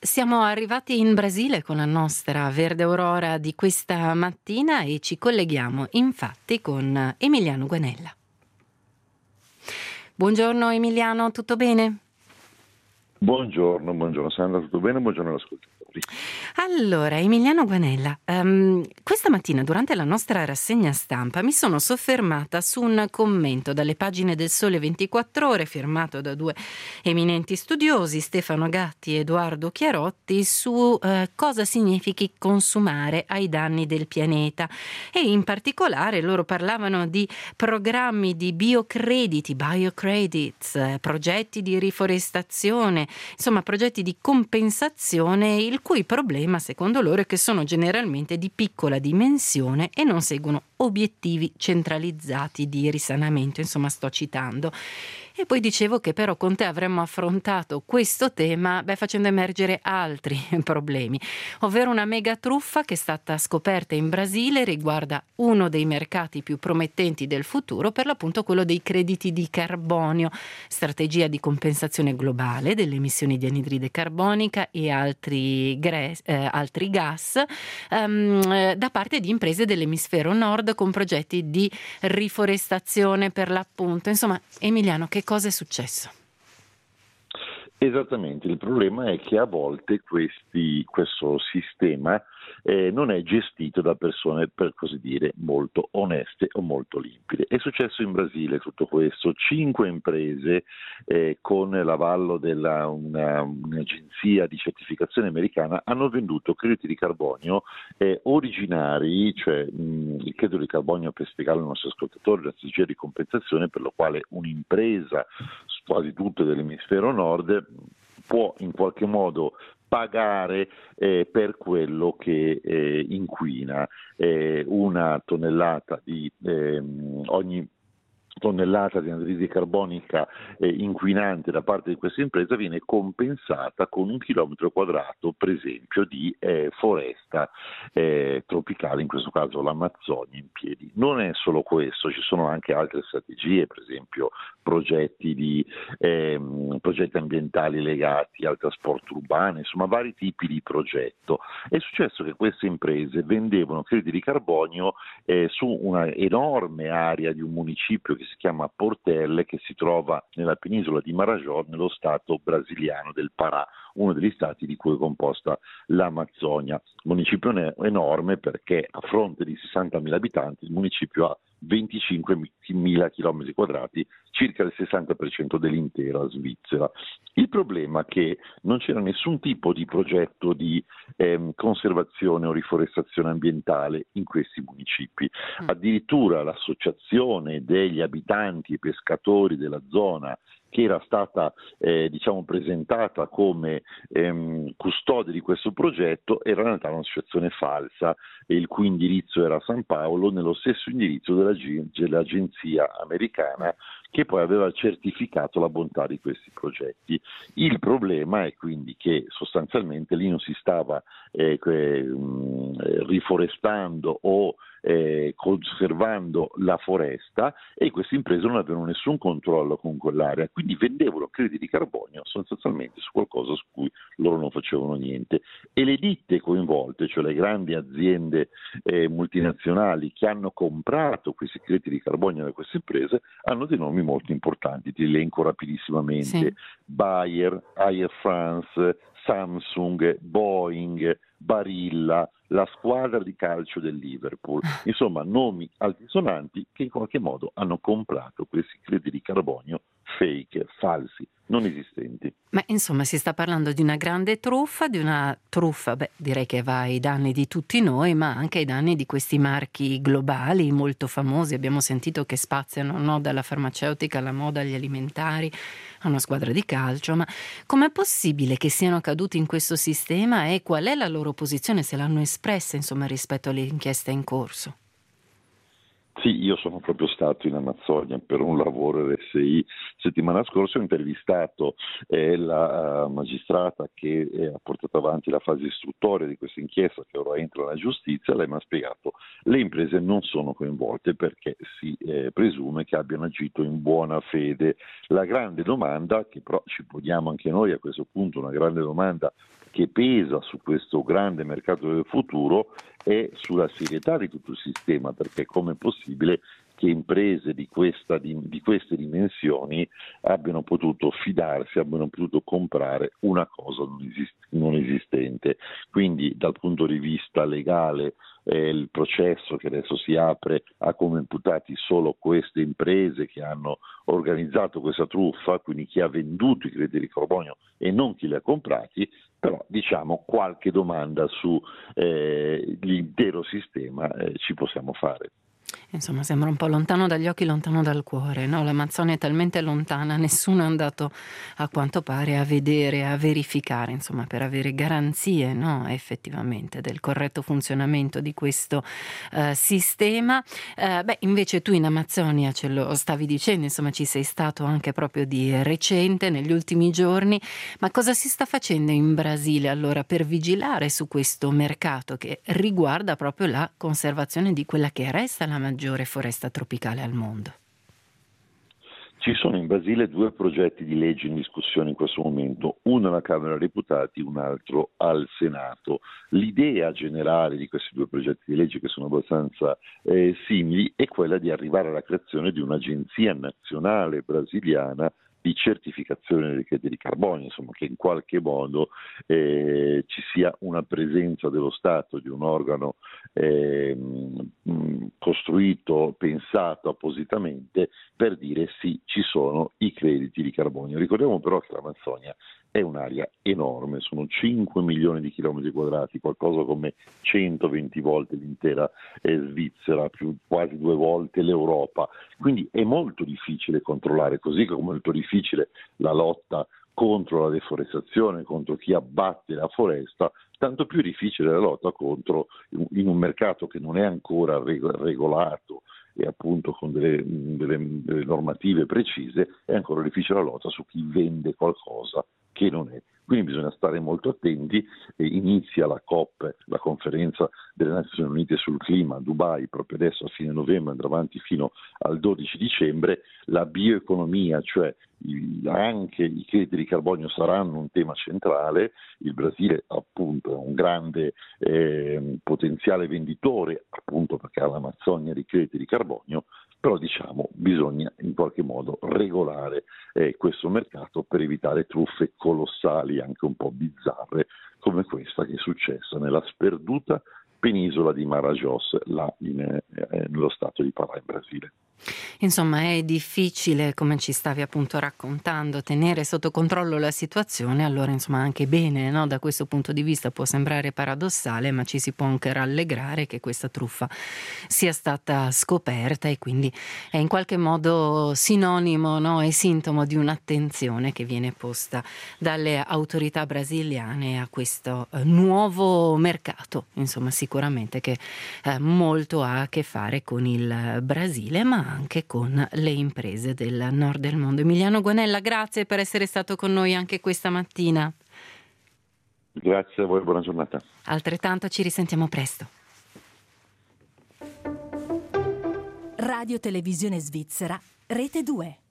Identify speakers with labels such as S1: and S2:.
S1: Siamo arrivati in Brasile con la nostra Verde Aurora di questa mattina e ci colleghiamo infatti con Emiliano Guanella. Buongiorno Emiliano, tutto bene?
S2: Buongiorno Sandra, tutto bene? Buongiorno all'ascoltatori.
S1: Allora, Emiliano Guanella, questa mattina durante la nostra rassegna stampa mi sono soffermata su un commento dalle pagine del Sole 24 Ore firmato da due eminenti studiosi, Stefano Gatti e Edoardo Chiarotti, su cosa significhi consumare ai danni del pianeta, e in particolare loro parlavano di programmi di biocredits, progetti di riforestazione, insomma progetti di compensazione, il cui problema secondo loro è che sono generalmente di piccola dimensione e non seguono obiettivi centralizzati di risanamento, insomma sto citando. E poi dicevo che però con te avremmo affrontato questo tema facendo emergere altri problemi, ovvero una mega truffa che è stata scoperta in Brasile, riguarda uno dei mercati più promettenti del futuro, per l'appunto quello dei crediti di carbonio, strategia di compensazione globale delle emissioni di anidride carbonica e altri gas da parte di imprese dell'emisfero nord con progetti di riforestazione per l'appunto. Insomma, Emiliano, che cosa è successo?
S2: Esattamente, il problema è che a volte questo sistema non è gestito da persone, per così dire, molto oneste o molto limpide. È successo in Brasile tutto questo: 5 imprese con l'avallo della un'agenzia di certificazione americana hanno venduto crediti di carbonio originari, cioè il credito di carbonio, per spiegare ai nostri ascoltatori, la strategia di compensazione per la quale un'impresa, quasi tutte dell'emisfero nord, può in qualche modo pagare per quello che inquina. Una tonnellata di ogni tonnellata di anidride carbonica inquinante da parte di questa impresa viene compensata con 1 chilometro quadrato, per esempio, di foresta tropicale, in questo caso l'Amazzonia, in piedi. Non è solo questo, ci sono anche altre strategie, per esempio progetti ambientali legati al trasporto urbano, insomma vari tipi di progetto. È successo che queste imprese vendevano crediti di carbonio su una enorme area di un municipio che si chiama Portelle, che si trova nella penisola di Marajó, nello stato brasiliano del Pará, uno degli stati di cui è composta l'Amazzonia. Municipio enorme perché a fronte di 60.000 abitanti il municipio ha 25.000 km quadrati, circa il 60% dell'intera Svizzera. Il problema è che non c'era nessun tipo di progetto di conservazione o riforestazione ambientale in questi municipi. Addirittura l'associazione degli abitanti e pescatori della zona, che era stata presentata come custode di questo progetto, era in realtà un'associazione falsa, il cui indirizzo era San Paolo, nello stesso indirizzo dell'agenzia americana che poi aveva certificato la bontà di questi progetti. Il problema è quindi che sostanzialmente lì non si stava riforestando o conservando la foresta, e queste imprese non avevano nessun controllo con quell'area, quindi vendevano crediti di carbonio sostanzialmente su qualcosa su cui loro non facevano niente. E le ditte coinvolte, cioè le grandi aziende multinazionali che hanno comprato questi crediti di carbonio da queste imprese, hanno dei nomi molto importanti, ti elenco rapidissimamente: sì. Bayer, Air France, Samsung, Boeing, Barilla, la squadra di calcio del Liverpool, insomma nomi altisonanti che in qualche modo hanno comprato questi crediti di carbonio fake, falsi, non esistenti.
S1: Ma insomma si sta parlando di una grande truffa, direi che va ai danni di tutti noi, ma anche ai danni di questi marchi globali molto famosi. Abbiamo sentito che spaziano, no, dalla farmaceutica alla moda, agli alimentari, a una squadra di calcio. Ma com'è possibile che siano caduti in questo sistema e qual è la loro posizione, se l'hanno espressa, insomma, rispetto alle inchieste in corso?
S2: Sì, io sono proprio stato in Amazzonia per un lavoro RSI. Settimana scorsa ho intervistato la magistrata che ha portato avanti la fase istruttoria di questa inchiesta, che ora entra alla giustizia. Lei mi ha spiegato: le imprese non sono coinvolte perché si presume che abbiano agito in buona fede. La grande domanda, che però ci poniamo anche noi a questo punto, una grande domanda che pesa su questo grande mercato del futuro è sulla serietà di tutto il sistema, perché com'è possibile che imprese di queste dimensioni abbiano potuto fidarsi, abbiano potuto comprare una cosa non esistente. Quindi dal punto di vista legale il processo che adesso si apre ha come imputati solo queste imprese che hanno organizzato questa truffa, quindi chi ha venduto i crediti di carbonio e non chi li ha comprati, però diciamo qualche domanda su l'intero sistema ci possiamo fare.
S1: Insomma, sembra un po' lontano dagli occhi, lontano dal cuore, no? L'Amazzonia è talmente lontana, nessuno è andato a quanto pare a vedere, a verificare, insomma, per avere garanzie, no? Effettivamente del corretto funzionamento di questo sistema. Invece tu in Amazzonia ce lo stavi dicendo, insomma, ci sei stato anche proprio di recente, negli ultimi giorni, ma cosa si sta facendo in Brasile allora per vigilare su questo mercato che riguarda proprio la conservazione di quella che resta la maggiore foresta tropicale al mondo?
S2: Ci sono in Brasile 2 progetti di legge in discussione in questo momento, uno alla Camera dei Deputati, un altro al Senato. L'idea generale di questi 2 progetti di legge, che sono abbastanza simili, è quella di arrivare alla creazione di un'agenzia nazionale brasiliana di certificazione dei crediti di carbonio, insomma, che in qualche modo ci sia una presenza dello Stato, di un organo costruito, pensato appositamente per dire sì, ci sono i crediti di carbonio. Ricordiamo però che l'Amazzonia è un'area enorme, sono 5 milioni di chilometri quadrati, qualcosa come 120 volte l'intera Svizzera, più quasi 2 volte l'Europa, quindi è molto difficile controllare, così come è molto difficile la lotta contro la deforestazione, contro chi abbatte la foresta, tanto più difficile la lotta contro, in un mercato che non è ancora regolato e appunto con delle normative precise, è ancora difficile la lotta su chi vende qualcosa che non è. Quindi bisogna stare molto attenti e inizia la COP, la conferenza delle Nazioni Unite sul clima a Dubai, proprio adesso a fine novembre, andrà avanti fino al 12 dicembre, la bioeconomia, cioè anche i crediti di carbonio saranno un tema centrale. Il Brasile appunto è un grande potenziale venditore, appunto perché ha l'Amazzonia di crediti di carbonio, però diciamo bisogna in qualche modo regolare questo mercato per evitare truffe colossali, anche un po' bizzarre, come questa che è successa nella sperduta penisola di Marajós, là nello stato di Pará in Brasile.
S1: Insomma, è difficile, come ci stavi appunto raccontando, tenere sotto controllo la situazione, allora insomma anche bene, no? Da questo punto di vista può sembrare paradossale, ma ci si può anche rallegrare che questa truffa sia stata scoperta e quindi è in qualche modo sinonimo, no? E sintomo di un'attenzione che viene posta dalle autorità brasiliane a questo nuovo mercato, insomma sicuramente che molto ha a che fare con il Brasile, ma anche con le imprese del nord del mondo. Emiliano Guanella, grazie per essere stato con noi anche questa mattina.
S2: Grazie a voi, buona giornata.
S1: Altrettanto, ci risentiamo presto.
S3: Radio Televisione Svizzera, Rete 2.